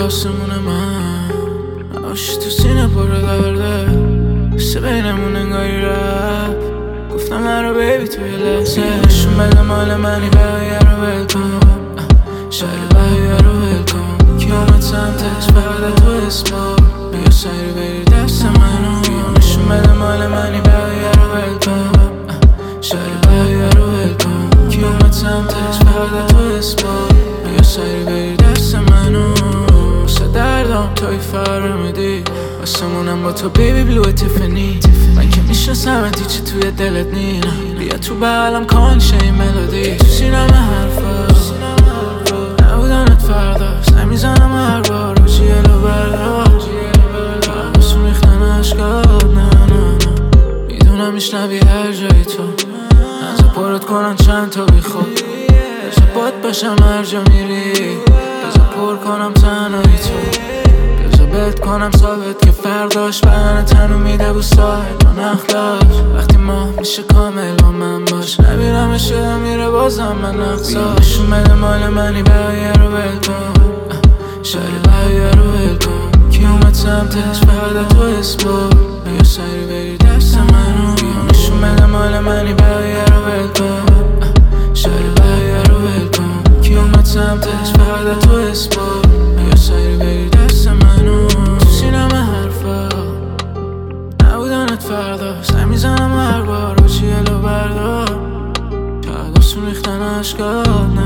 آسمون من نباشی تو سینه پر درده حس بینمون انگاری رفت گفتم من رو بیبی توی لحظه نشون بده مال منی بقیه رو ول کن شهر بقیه رو ول کن کی اومد سمتش فقط تو اسما بیا سری بری دست منو نشون بده مال منی بقیه رو ول کن شهر بقیه رو ول کن کی اومد سمتش فقط تو اسما بیا سری بری دست منو واسه دردم توی فرمیدی واسمونم با تو بیبی بلو تیفنی من که میشناسمت هیچی توی دلت نینم بیا تو بغلم کانشه این ملودی تو سینم حرفا نبودنت فردا سعی میزنم هر بار رو جیلو بردار بسون ریختن عشقات نه میدونم میشنوی هر جایی تو نزا پرت کنن چند تا بی خود بزا باد باشم هر جا میری بزا پر کنم تنهایی تو بزا بهت کنم ثابت که فرداش بدن تنو میده بو ساعت و نخلاش وقتی ماه میشه کامل با من باش نبیرم شده میره بازم من نقصاش نشون بده مال منی بقیه رو ول کن شهر بقیه رو ول کن کی اومد سمتش فقط تو اسما بیا سری بری دست منو نشون بده مال منی بقیه رو ول کن شهر بقیه رو ول کن کی اومد سمتش فقط تو اسما بیا سری بری دست منو تو سینم حرفا نبودنت فردا سعی میزنم هر بار رو جیلو بردار چقدر آسون ریختن عشقات